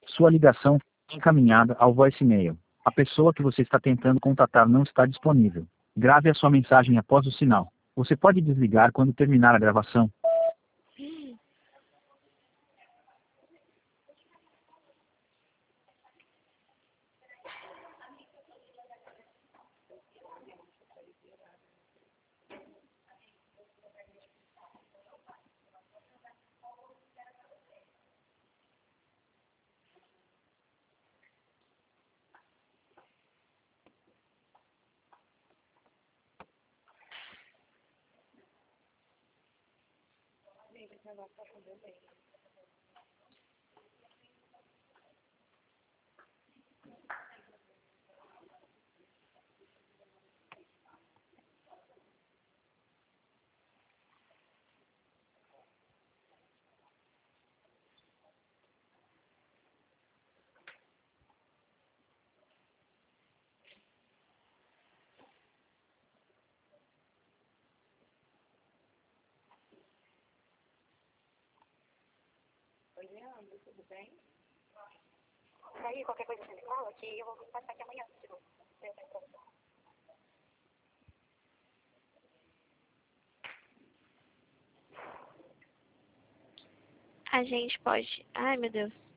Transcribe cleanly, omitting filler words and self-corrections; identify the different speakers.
Speaker 1: Sua ligação foi encaminhada ao voicemail. A pessoa que você está tentando contatar não está disponível. Grave a sua mensagem após o sinal. Você pode desligar quando terminar a gravação.
Speaker 2: Oi, Leandro, tudo bem? Aí, qualquer coisa você me fala que eu vou passar aqui amanhã de novo. A gente pode... Ai, meu Deus.